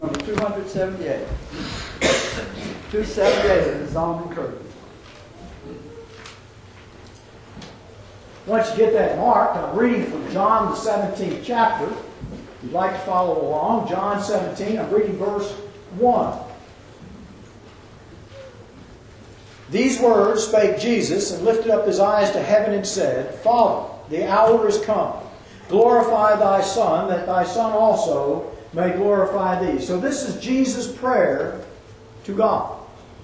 Number 278. 278 is Zalman Curtis. Once you get that marked, I'm reading from John the 17th chapter. If you'd like to follow along, John 17, I'm reading verse 1. These words spake Jesus, and lifted up his eyes to heaven, and said, Father, the hour is come. Glorify thy Son, that thy Son also may glorify thee. So this is Jesus' prayer to God.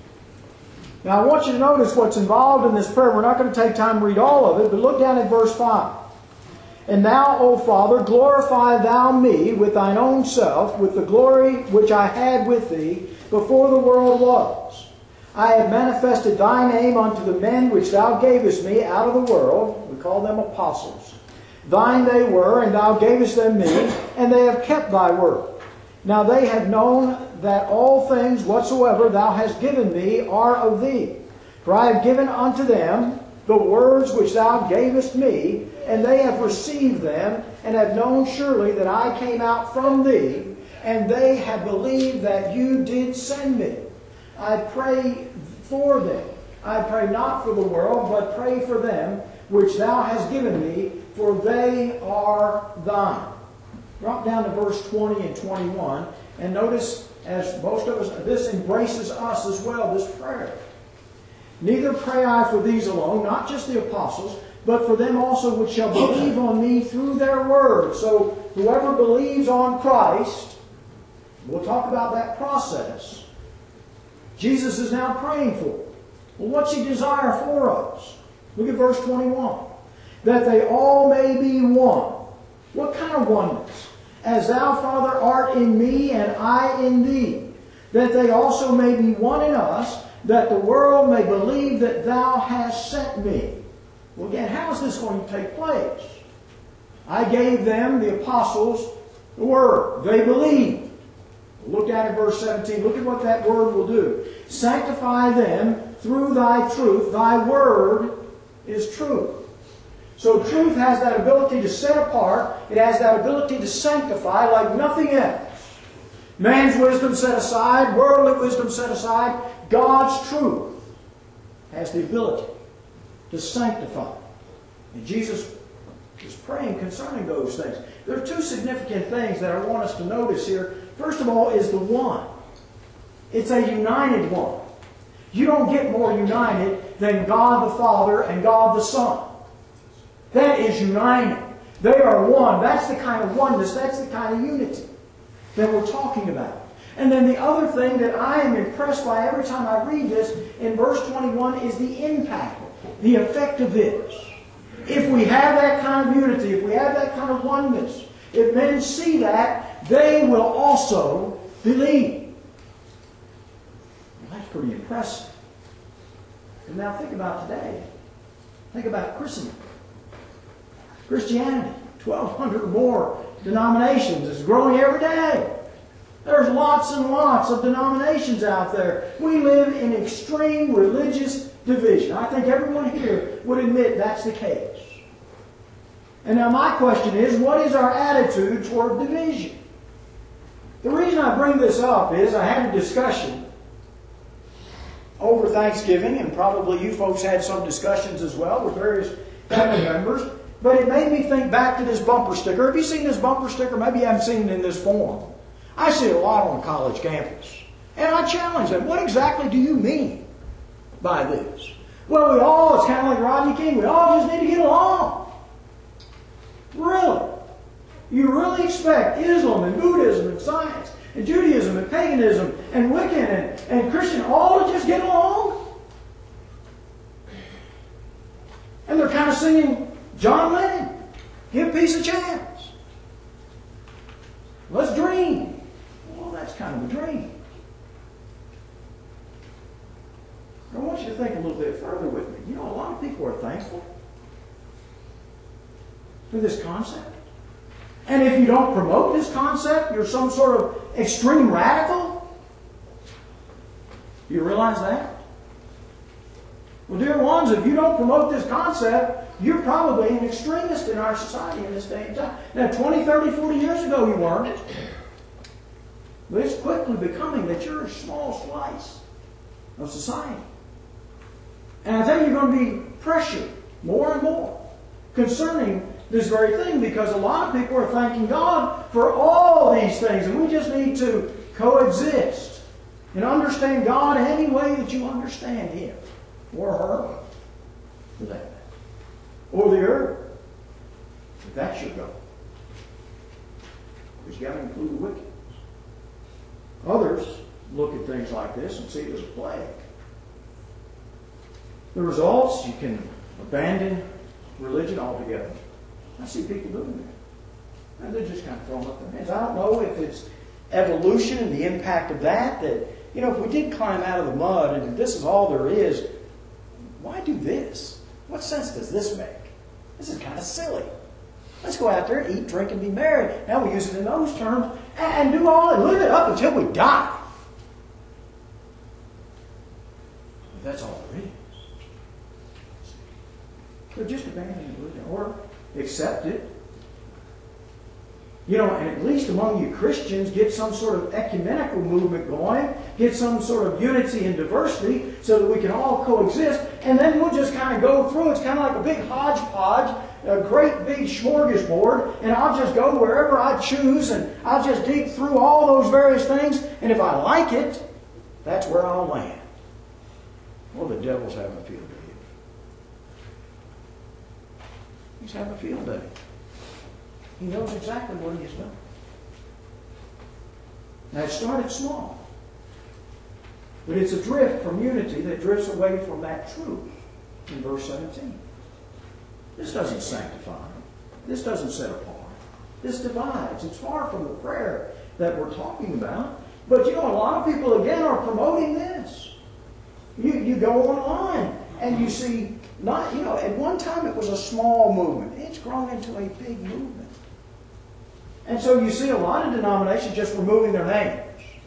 Now I want you to notice what's involved in this prayer. We're not going to take time to read all of it, but look down at verse 5. And now, O Father, glorify thou me with thine own self, with the glory which I had with thee before the world was. I have manifested thy name unto the men which thou gavest me out of the world. We call them apostles. Thine they were, and thou gavest them me, and they have kept thy word. Now they have known that all things whatsoever thou hast given me are of thee. For I have given unto them the words which thou gavest me, and they have received them, and have known surely that I came out from thee, and they have believed that you did send me. I pray for them. I pray not for the world, but pray for them which thou hast given me, for they are thine. Drop down to verse 20 and 21, and notice, as most of us, this embraces us as well, this prayer. Neither pray I for these alone, not just the apostles, but for them also which shall believe on me through their word. So whoever believes on Christ, we'll talk about that process, Jesus is now praying for. Well, what's He desire for us? Look at verse 21. That they all may be one. What kind of oneness? As thou, Father, art in me, and I in thee. That they also may be one in us, that the world may believe that thou hast sent me. Well, again, how is this going to take place? I gave them, the apostles, the word. They believed. Look down at verse 17. Look at what that word will do. Sanctify them through thy truth. Thy word is truth. So truth has that ability to set apart. It has that ability to sanctify like nothing else. Man's wisdom set aside, worldly wisdom set aside, God's truth has the ability to sanctify. And Jesus is praying concerning those things. There are two significant things that I want us to notice here. First of all is the one. It's a united one. You don't get more united than God the Father and God the Son. That is united. They are one. That's the kind of oneness. That's the kind of unity that we're talking about. And then the other thing that I am impressed by every time I read this in verse 21 is the impact, the effect of this. If we have that kind of unity, if we have that kind of oneness, if men see that, they will also believe. Well, that's pretty impressive. And now think about today. Think about Christendom. Christianity, 1,200 or more denominations, is growing every day. There's lots and lots of denominations out there. We live in extreme religious division. I think everyone here would admit that's the case. And now my question is, what is our attitude toward division? The reason I bring this up is I had a discussion over Thanksgiving, and probably you folks had some discussions as well with various family members. But it made me think back to this bumper sticker. Have you seen this bumper sticker? Maybe you haven't seen it in this form. I see it a lot on a college campus. And I challenge them, what exactly do you mean by this? Well, it's kind of like Rodney King, we all just need to get along. Really? You really expect Islam and Buddhism and science and Judaism and paganism and Wiccan and Christian all to just get along? And they're kind of singing John Lennon, give peace a chance. Let's dream. Well, that's kind of a dream. I want you to think a little bit further with me. You know, a lot of people are thankful for this concept. And if you don't promote this concept, you're some sort of extreme radical. You realize that? Well, dear ones, if you don't promote this concept, you're probably an extremist in our society in this day and time. Now, 20, 30, 40 years ago you weren't. But it's quickly becoming that you're a small slice of society. And I think you're going to be pressured more and more concerning this very thing, because a lot of people are thanking God for all these things, and we just need to coexist and understand God any way that you understand Him or her, for that matter, or the earth. If that's your goal, because you've got to include the wicked. Others look at things like this and see it as a plague. The results, you can abandon religion altogether. I see people doing that. And they're just kind of throwing up their hands. I don't know if it's evolution and the impact of that, if we did climb out of the mud and if this is all there is, why do this? What sense does this make? This is kind of silly. Let's go out there and eat, drink, and be merry. Now we use it in those terms and do all and live it up until we die. If that's all there is. They're just abandoning religion or accept it. And at least among you Christians, get some sort of ecumenical movement going, get some sort of unity and diversity so that we can all coexist, and then we'll just kind of go through. It's kind of like a big hodgepodge, a great big smorgasbord, and I'll just go wherever I choose, and I'll just dig through all those various things, and if I like it, that's where I'll land. Well, the devil's having a field day. He's having a field day. He knows exactly what he has done. Now, it started small. But it's a drift from unity that drifts away from that truth in verse 17. This doesn't sanctify. This doesn't set apart. This divides. It's far from the prayer that we're talking about. But a lot of people, again, are promoting this. You go online and you see, at one time it was a small movement. It's grown into a big movement. And so you see a lot of denominations just removing their names.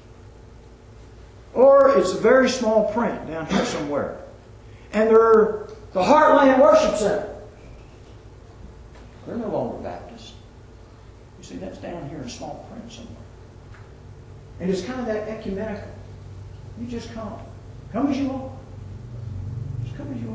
Or it's a very small print down here somewhere. And they're the Heartland Worship Center. They're no longer Baptist. You see, that's down here in small print somewhere. And it's kind of that ecumenical. You just come. Come as you are. Just come as you are.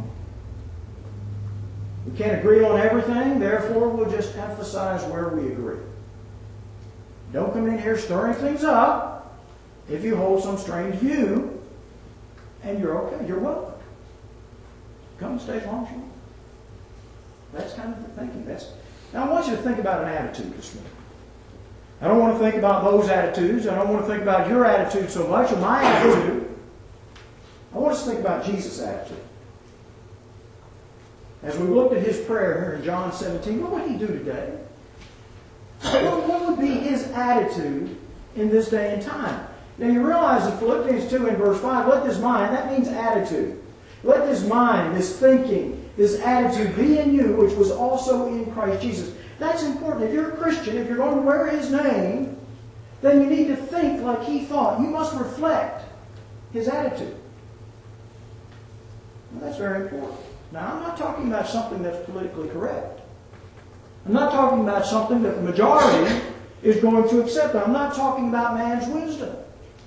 We can't agree on everything, therefore we'll just emphasize where we agree. Don't come in here stirring things up if you hold some strange view, and you're okay. You're welcome. Come and stay as long as you want. That's kind of the thinking. Now I want you to think about an attitude this morning. I don't want to think about those attitudes. I don't want to think about your attitude so much, or my attitude. I want us to think about Jesus' attitude. As we looked at his prayer here in John 17, what would he do today? What would be his attitude in this day and time? Now you realize in Philippians 2 and verse 5, let this mind, that means attitude. Let this mind, this thinking, this attitude be in you, which was also in Christ Jesus. That's important. If you're a Christian, if you're going to wear his name, then you need to think like he thought. You must reflect his attitude. Well, that's very important. Now, I'm not talking about something that's politically correct. I'm not talking about something that the majority is going to accept. I'm not talking about man's wisdom.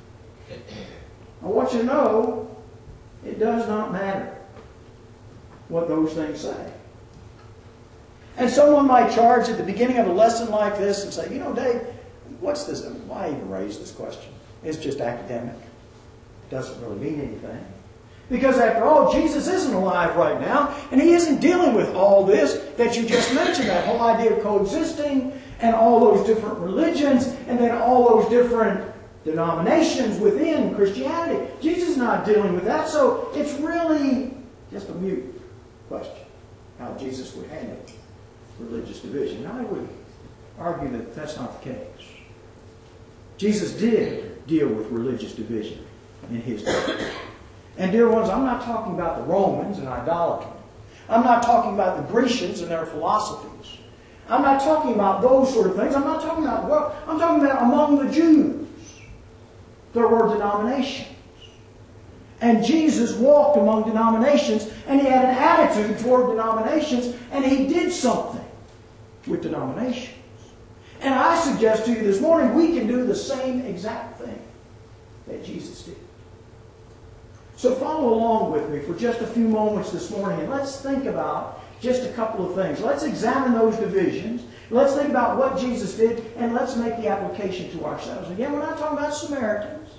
I want you to know it does not matter what those things say. And someone might charge at the beginning of a lesson like this and say, Dave, what's this? Why even raise this question? It's just academic. It doesn't really mean anything. Because after all, Jesus isn't alive right now, and he isn't dealing with all this that you just mentioned, that whole idea of coexisting, and all those different religions, and then all those different denominations within Christianity. Jesus is not dealing with that, so it's really just a mute question, how Jesus would handle religious division. I would argue that that's not the case. Jesus did deal with religious division in his day. And dear ones, I'm not talking about the Romans and idolatry. I'm not talking about the Grecians and their philosophies. I'm not talking about those sort of things. I'm not talking about, I'm talking about among the Jews. There were denominations. And Jesus walked among denominations, and he had an attitude toward denominations, and he did something with denominations. And I suggest to you this morning we can do the same exact thing that Jesus did. So follow along with me for just a few moments this morning and let's think about just a couple of things. Let's examine those divisions. Let's think about what Jesus did and let's make the application to ourselves. Again, we're not talking about Samaritans.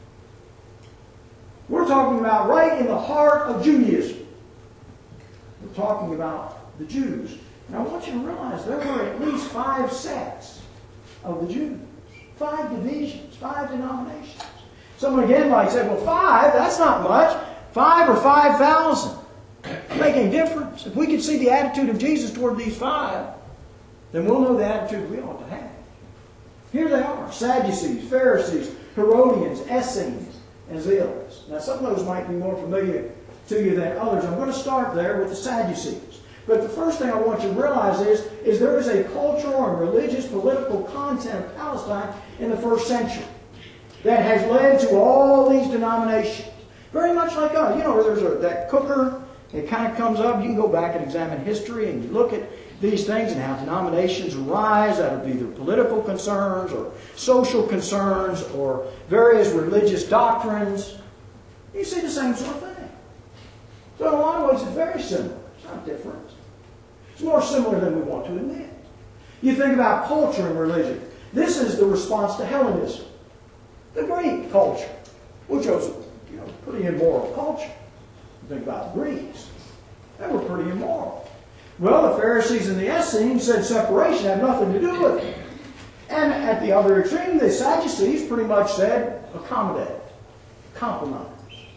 We're talking about right in the heart of Judaism. We're talking about the Jews. And I want you to realize there were at least 5 sects of the Jews. 5 divisions, 5 denominations. Someone again might say, well, 5, that's not much. 5 or 5,000. Doesn't make any difference. If we could see the attitude of Jesus toward these 5, then we'll know the attitude we ought to have. Here they are: Sadducees, Pharisees, Herodians, Essenes, and Zealots. Now, some of those might be more familiar to you than others. I'm going to start there with the Sadducees. But the first thing I want you to realize is there is a cultural and religious political content of Palestine in the first century that has led to all these denominations. Very much like us. You know, there's that cooker. It kind of comes up. You can go back and examine history and you look at these things and how denominations arise out of either political concerns or social concerns or various religious doctrines. You see the same sort of thing. So in a lot of ways it's very similar. It's not different. It's more similar than we want to admit. You think about culture and religion. This is the response to Hellenism. The Greek culture, which was pretty immoral culture. You think about the Greeks. They were pretty immoral. Well, the Pharisees and the Essenes said separation had nothing to do with it. And at the other extreme, the Sadducees pretty much said accommodate, compromise.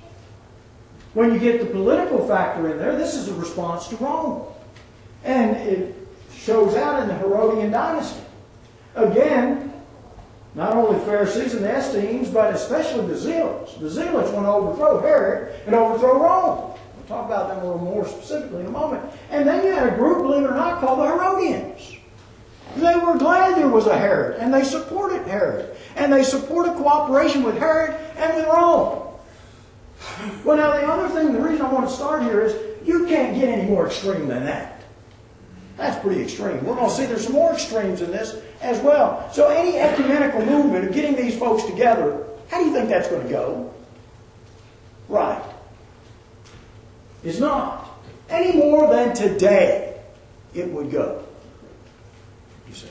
When you get the political factor in there, this is a response to Rome. And it shows out in the Herodian dynasty. Again, not only the Pharisees and the Essenes, but especially the Zealots. The Zealots want to overthrow Herod and overthrow Rome. We'll talk about them a little more specifically in a moment. And then you had a group, believe it or not, called the Herodians. They were glad there was a Herod, and they supported Herod. And they supported cooperation with Herod and with Rome. Well, now the other thing, the reason I want to start here is you can't get any more extreme than that. That's pretty extreme. We're going to see there's some more extremes in this as well. So any ecumenical movement of getting these folks together, how do you think that's going to go? Right. It's not. Any more than today it would go. You see.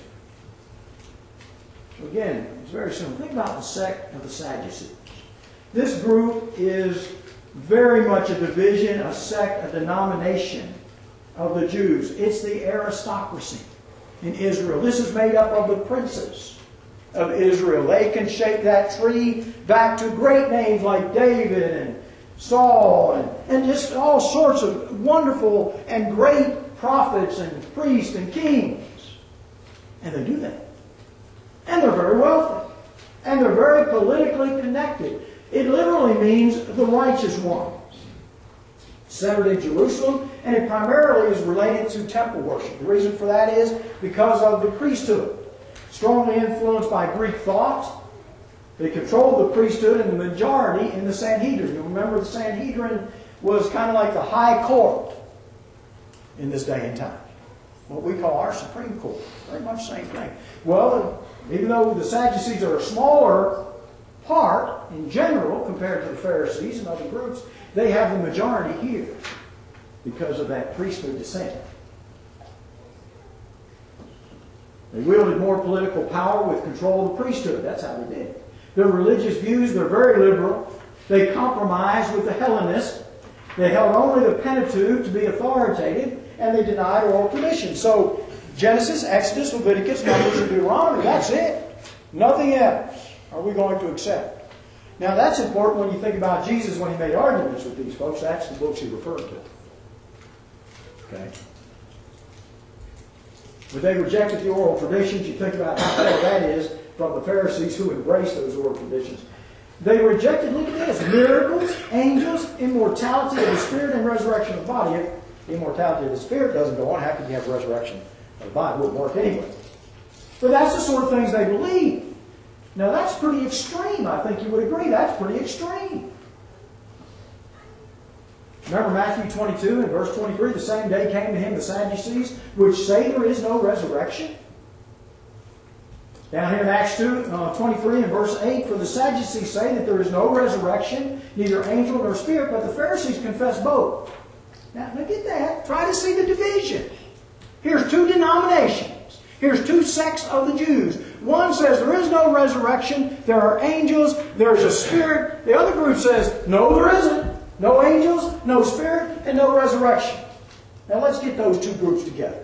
So again, it's very simple. Think about the sect of the Sadducees. This group is very much a division, a sect, a denomination of the Jews. It's the aristocracy in Israel. This is made up of the princes of Israel. They can shake that tree back to great names like David and Saul and just all sorts of wonderful and great prophets and priests and kings. And they do that. And they're very wealthy. And they're very politically connected. It literally means the righteous ones. Centered in Jerusalem, and it primarily is related to temple worship. The reason for that is because of the priesthood. Strongly influenced by Greek thought, they controlled the priesthood and the majority in the Sanhedrin. You remember the Sanhedrin was kind of like the high court in this day and time. What we call our Supreme Court. Very much the same thing. Well, even though the Sadducees are a smaller part in general compared to the Pharisees and other groups, they have the majority here because of that priesthood descent. They wielded more political power with control of the priesthood. That's how they did it. Their religious views, they're very liberal. They compromised with the Hellenists. They held only the Pentateuch to be authoritative, and they denied oral tradition. So Genesis, Exodus, Leviticus, Numbers, and Deuteronomy, that's it. Nothing else are we going to accept. Now that's important when you think about Jesus when he made arguments with these folks. That's the books he referred to. Okay. But they rejected the oral traditions. You think about how far that is from the Pharisees who embraced those oral traditions. They rejected, look at this, miracles, angels, immortality of the spirit, and resurrection of the body. If the immortality of the spirit doesn't go on, how can you have resurrection of the body? It wouldn't work anyway. But that's the sort of things they believe. Now that's pretty extreme. I think you would agree. That's pretty extreme. Remember Matthew 22 and verse 23, the same day came to him the Sadducees, which say there is no resurrection. Down here in Acts 23 and verse 8, for the Sadducees say that there is no resurrection, neither angel nor spirit, but the Pharisees confess both. Now get that. Try to see the division. Here's two denominations. Here's two sects of the Jews. One says there is no resurrection, there are angels, there's a spirit. The other group says, no, there isn't. No angels, no spirit, and no resurrection. Now let's get those two groups together.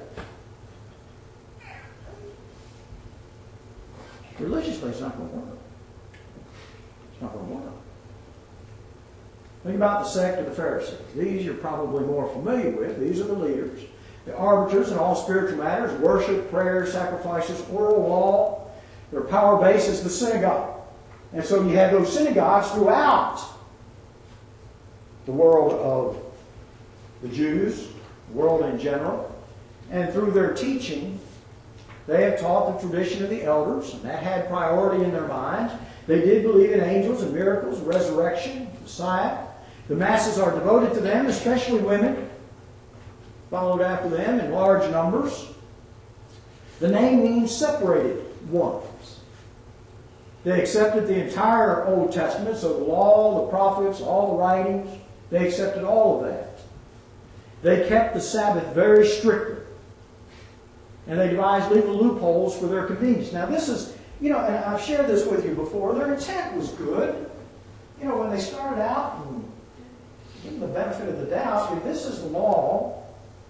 Religiously, it's not going to work. It's not going to work. Think about the sect of the Pharisees. These you're probably more familiar with. These are the leaders. The arbiters in all spiritual matters, worship, prayer, sacrifices, oral law. Their power base is the synagogue. And so you have those synagogues throughout the world of the Jews, the world in general. And through their teaching, they have taught the tradition of the elders, and that had priority in their minds. They did believe in angels and miracles, resurrection, Messiah. The masses are devoted to them, especially women, followed after them in large numbers. The name means separated ones. They accepted the entire Old Testament, so the law, the prophets, all the writings, they accepted all of that. They kept the Sabbath very strictly. And they devised legal loopholes for their convenience. Now this is, and I've shared this with you before, their intent was good. When they started out, and give them the benefit of the doubt, if this is the law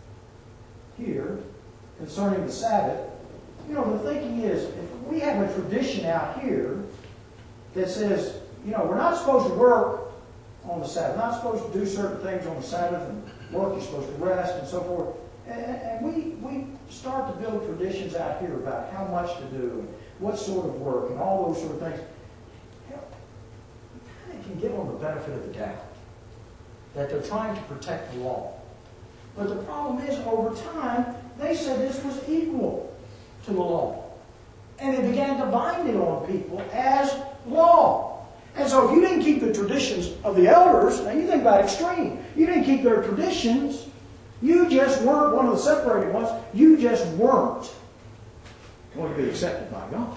here concerning the Sabbath, the thinking is, if we have a tradition out here that says, we're not supposed to work on the Sabbath, not supposed to do certain things on the Sabbath, and work, you're supposed to rest, and so forth. And we start to build traditions out here about how much to do, and what sort of work, and all those sort of things. You kind of can give them the benefit of the doubt that they're trying to protect the law. But the problem is, over time, they said this was equal to the law. And they began to bind it on people as law. And so if you didn't keep the traditions of the elders, now you think about extreme, you didn't keep their traditions, you just weren't one of the separated ones, you just weren't going to be accepted by God.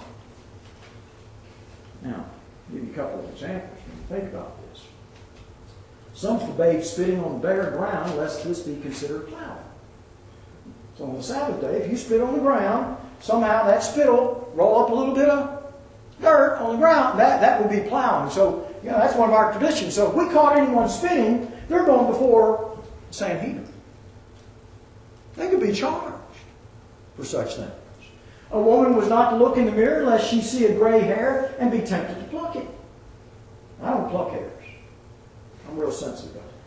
Now, I'll give you a couple of examples when you think about this. Some forbade spitting on the bare ground lest this be considered plowing. So on the Sabbath day, if you spit on the ground, somehow that spit will roll up a little bit of dirt on the ground. That would be plowing. So, that's one of our traditions. So if we caught anyone spitting, they're going before the Sanhedrin. They could be charged for such things. A woman was not to look in the mirror lest she see a gray hair and be tempted to pluck it. I don't pluck hairs. I'm real sensitive about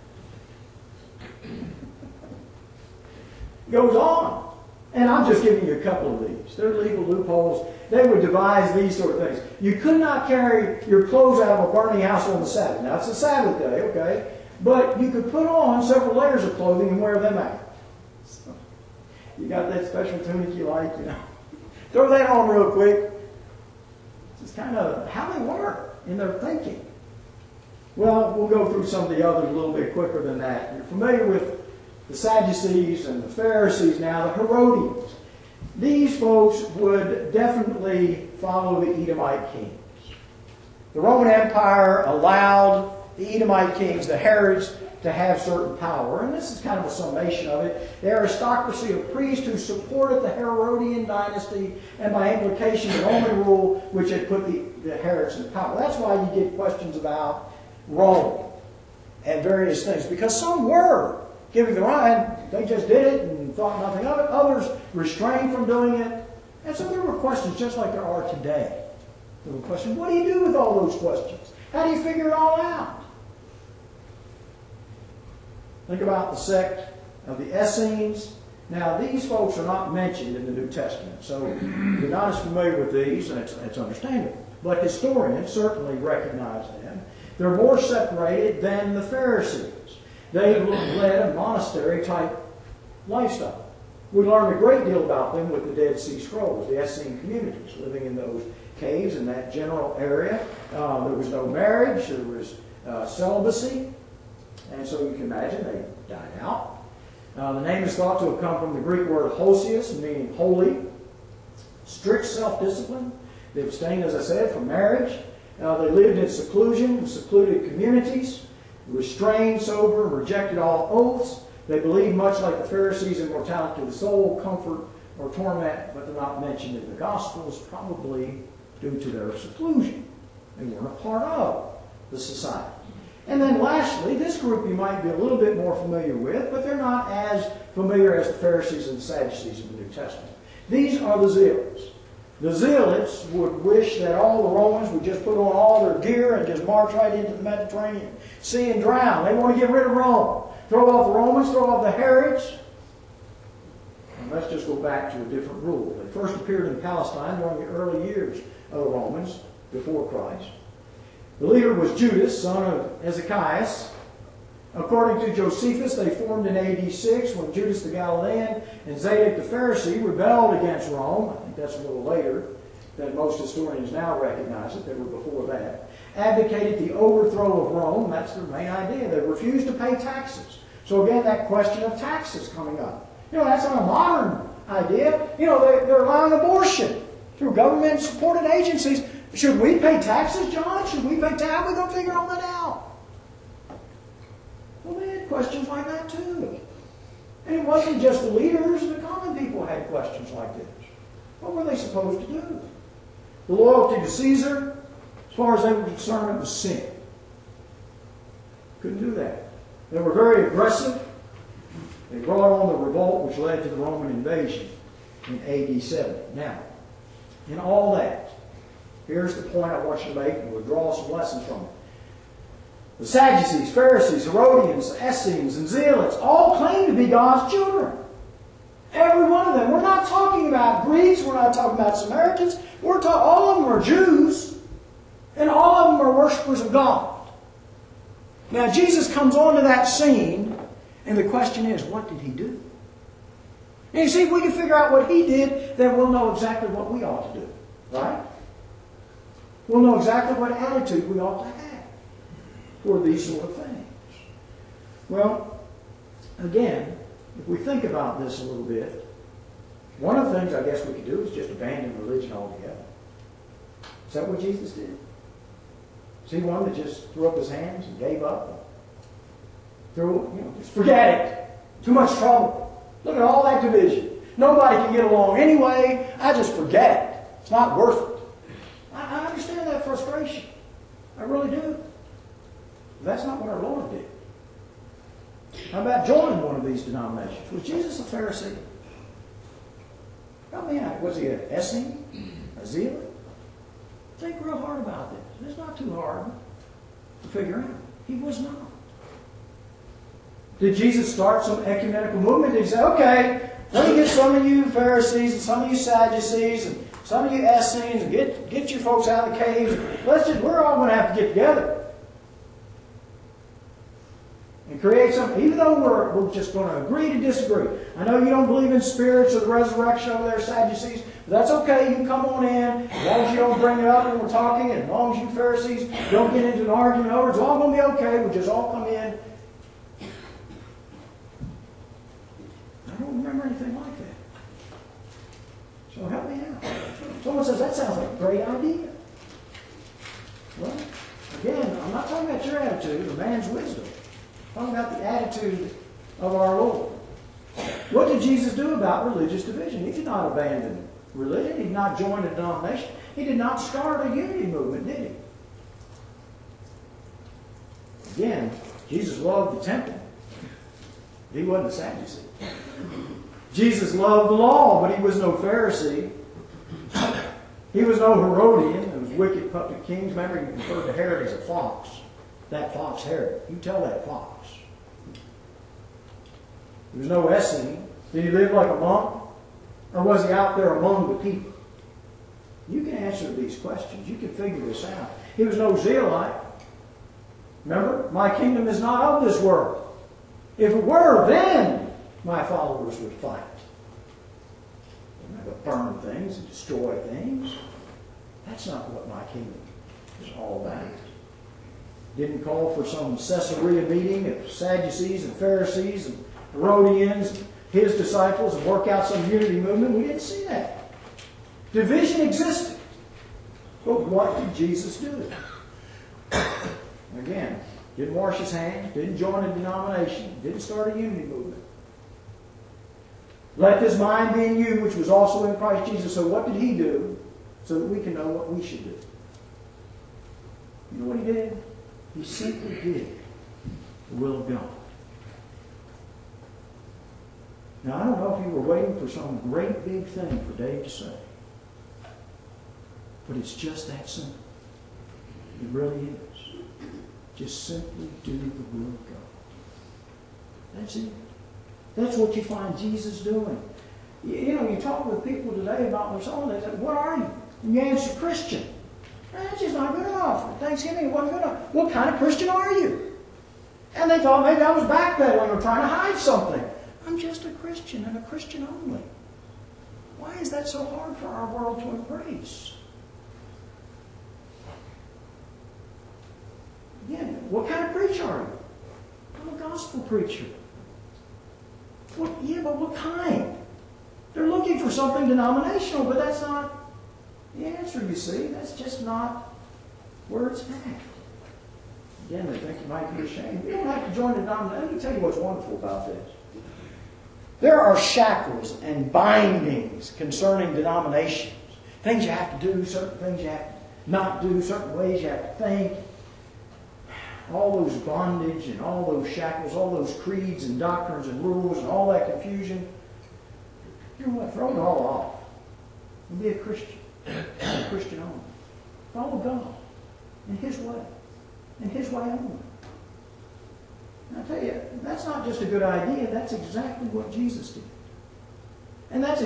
it. Goes on. And I'm just giving you a couple of these. They're legal loopholes. They would devise these sort of things. You could not carry your clothes out of a burning house on the Sabbath. Now, it's a Sabbath day, okay? But you could put on several layers of clothing and wear them out. So, you got that special tunic you like, Throw that on real quick. It's kind of how they were in their thinking. Well, we'll go through some of the others a little bit quicker than that. You're familiar with the Sadducees and the Pharisees now, the Herodians. These folks would definitely follow the Edomite kings. The Roman Empire allowed the Edomite kings, the Herods, to have certain power. And this is kind of a summation of it. The aristocracy of priests who supported the Herodian dynasty and by implication the Roman rule which had put the Herods in power. That's why you get questions about Rome and various things. Because some were giving the right, they just did it and thought nothing of it. Others restrained from doing it. And so there were questions just like there are today. There were questions, what do you do with all those questions? How do you figure it all out? Think about the sect of the Essenes. Now, these folks are not mentioned in the New Testament, so if you're not as familiar with these, and it's understandable. But historians certainly recognize them. They're more separated than the Pharisees. They led a monastery-type lifestyle. We learned a great deal about them with the Dead Sea Scrolls, the Essene communities living in those caves in that general area. There was no marriage, there was celibacy. And so you can imagine they died out. The name is thought to have come from the Greek word hosius, meaning holy. Strict self-discipline. They abstained, as I said, from marriage. They lived in seclusion, in secluded communities, restrained, sober, and rejected all oaths. They believed, much like the Pharisees, in mortality of the soul, comfort, or torment, but they're not mentioned in the Gospels, probably due to their seclusion. They weren't a part of the society. And then lastly, this group you might be a little bit more familiar with, but they're not as familiar as the Pharisees and the Sadducees of the New Testament. These are the Zealots. The Zealots would wish that all the Romans would just put on all their gear and just march right into the Mediterranean Sea and drown. They want to get rid of Rome. Throw off the Romans, throw off the Herods. And let's just go back to a different rule. They first appeared in Palestine during the early years of the Romans, before Christ. The leader was Judas, son of Ezekias. According to Josephus, they formed in AD 6 when Judas the Galilean and Zadok the Pharisee rebelled against Rome. I think that's a little later than most historians now recognize it. They were before that. Advocated the overthrow of Rome. That's their main idea. They refused to pay taxes. So again, that question of taxes coming up. That's not a modern idea. They're allowing abortion through government-supported agencies. Should we pay taxes, John? Should we pay taxes? How are we going to figure all that out? Well, they had questions like that too. And it wasn't just the leaders. The common people had questions like this. What were they supposed to do? The loyalty to Caesar, as far as they were concerned, it was sin. Couldn't do that. They were very aggressive. They brought on the revolt which led to the Roman invasion in AD 70. Now, in all that, here's the point I want you to make, and we'll draw some lessons from it. The Sadducees, Pharisees, Herodians, Essenes, and Zealots all claim to be God's children. Every one of them. We're not talking about Greeks. We're not talking about Samaritans. All of them are Jews. And all of them are worshipers of God. Now, Jesus comes onto that scene, and the question is, what did he do? And you see, if we can figure out what he did, then we'll know exactly what we ought to do. Right? We'll know exactly what attitude we ought to have for these sort of things. Well, again, if we think about this a little bit, one of the things I guess we could do is just abandon religion altogether. Is that what Jesus did? Is he one that just threw up his hands and gave up? Just forget it. Too much trouble. Look at all that division. Nobody can get along anyway. I just forget it. It's not worth it. I understand that frustration. I really do. But that's not what our Lord did. How about joining one of these denominations? Was Jesus a Pharisee? Help me out. Was he an Essene? A Zealot? Think real hard about this. It's not too hard to figure out. He was not. Did Jesus start some ecumenical movement? Did he say, okay, let me get some of you Pharisees and some of you Sadducees and some of you Essenes and get you folks out of the caves. We're all going to have to get together and create something, even though we're just going to agree to disagree. I know you don't believe in spirits or the resurrection over there, Sadducees, but that's okay. You can come on in, as long as you don't bring it up when we're talking, and as long as you Pharisees don't get into an argument over it, it's all going to be okay. We'll just all come in. I don't remember anything like that. So help me out. Someone says, that sounds like a great idea. Well, again, I'm not talking about your attitude or man's wisdom. I'm talking about the attitude of our Lord. What did Jesus do about religious division? He did not abandon religion. He did not join a denomination. He did not start a unity movement, did he? Again, Jesus loved the temple. He wasn't a Sadducee. Jesus loved the law, but he was no Pharisee. He was no Herodian. Those wicked puppet kings. Remember, he referred to Herod as a fox. That fox Herod. You tell that fox. There was no Essene. Did he live like a monk? Or was he out there among the people? You can answer these questions. You can figure this out. He was no Zealot. Remember, my kingdom is not of this world. If it were, then my followers would fight. They're not going to burn things and destroy things. That's not what my kingdom is all about. Didn't call for some Caesarea meeting of Sadducees and Pharisees and Herodians and his disciples and work out some unity movement. We didn't see that. Division existed. what did Jesus do? Again, didn't wash his hands, didn't join a denomination, didn't start a unity movement. Let this mind be in you, which was also in Christ Jesus. So what did he do so that we can know what we should do? You know what he did? He simply did the will of God. Now, I don't know if you were waiting for some great big thing for Dave to say. But it's just that simple. It really is. Just simply do the will of God. That's it. That's what you find Jesus doing. You know, you talk with people today about their soul, they say, what are you? And you answer Christian. That's just not good enough. Thanksgiving, it wasn't good enough. What kind of Christian are you? And they thought maybe I was backpedaling or trying to hide something. I'm just a Christian and a Christian only. Why is that so hard for our world to embrace? Again, what kind of preacher are you? I'm a gospel preacher. But what kind? They're looking for something denominational, but that's not the answer, you see. That's just not where it's at. Again, they think you might be ashamed. You don't have to join a denomination. Let me tell you what's wonderful about this. There are shackles and bindings concerning denominations. Things you have to do, certain things you have to not do, certain ways you have to think. All those bondage and all those shackles, all those creeds and doctrines and rules and all that confusion. You know what? Throw it all off. And be a Christian. A Christian only. Follow God in His way. In His way only. And I tell you, that's not just a good idea. That's exactly what Jesus did. And that's